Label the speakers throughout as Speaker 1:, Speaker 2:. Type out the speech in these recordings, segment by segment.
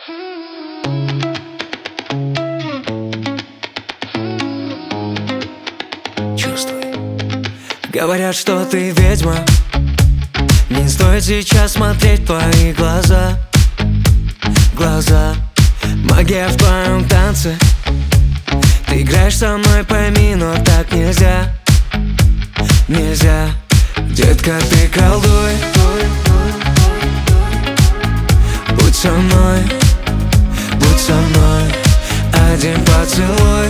Speaker 1: Чувствуй. Говорят, что ты ведьма. Не стоит сейчас смотреть в твои глаза. Глаза. Магия в твоем танце. Ты играешь со мной, пойми, но так нельзя. Нельзя. Детка, ты колдуй. Будь со мной, будь со мной. Один поцелуй,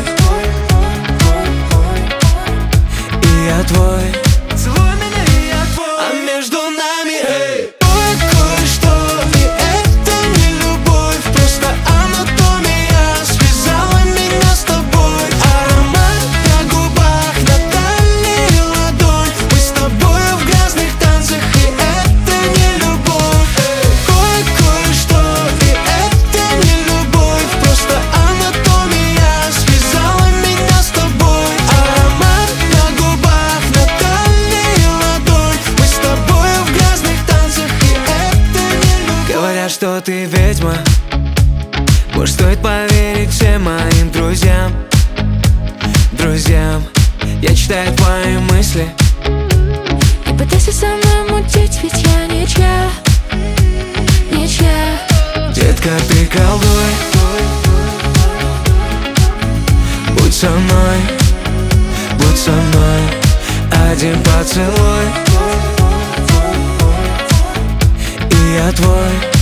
Speaker 1: и я твой. Целуй меня, и я твой. А между нами, эй, кое-что, и это не любовь. Просто анатомия связала меня с тобой. Аромат на губах, на талии ладонь. Мы с тобою в грязных танцах, и это не любовь. Кое-что, и это не любовь. Просто анатомия связала меня с тобой. Аромат на губах, на талии ладонь. Мы с тобою в грязных танцах, и это не любовь. Говорят, что ты ведьма. Может, стоит поверить всем моим друзьям. Друзьям. Я читаю твои мысли.
Speaker 2: Не пытайся со мной мутить, ведь я ничья. Ничья.
Speaker 1: Детка, ты колдуй. Будь со мной, будь со мной. Один поцелуй, и я твой.